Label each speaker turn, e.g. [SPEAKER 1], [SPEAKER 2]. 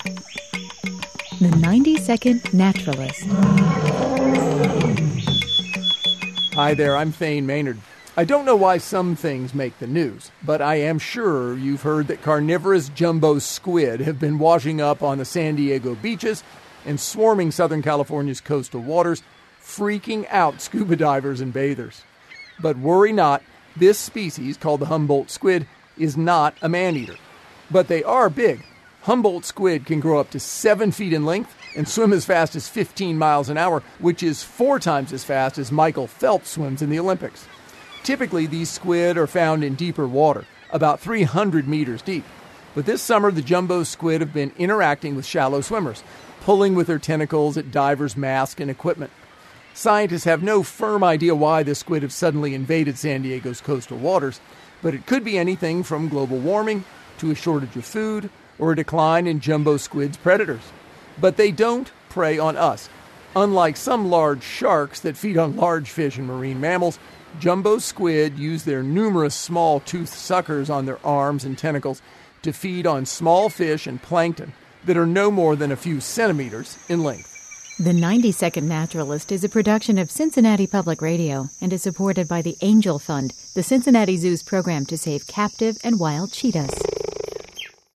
[SPEAKER 1] The 90-Second Naturalist.
[SPEAKER 2] Hi there, I'm Thane Maynard. I don't know why some things make the news, but I am sure you've heard that carnivorous jumbo squid have been washing up on the San Diego beaches and swarming Southern California's coastal waters, freaking out scuba divers and bathers. But worry not, this species, called the Humboldt squid, is not a man-eater. But they are big. Humboldt squid can grow up to 7 feet in length and swim as fast as 15 miles an hour, which is 4 times as fast as Michael Phelps swims in the Olympics. Typically, these squid are found in deeper water, about 300 meters deep. But this summer, the jumbo squid have been interacting with shallow swimmers, pulling with their tentacles at divers' masks and equipment. Scientists have no firm idea why the squid have suddenly invaded San Diego's coastal waters, but it could be anything from global warming to a shortage of food or a decline in jumbo squid's predators. But they don't prey on us. Unlike some large sharks that feed on large fish and marine mammals, jumbo squid use their numerous small toothed suckers on their arms and tentacles to feed on small fish and plankton that are no more than a few centimeters in length.
[SPEAKER 1] The 90-Second Naturalist is a production of Cincinnati Public Radio and is supported by the Angel Fund, the Cincinnati Zoo's program to save captive and wild cheetahs.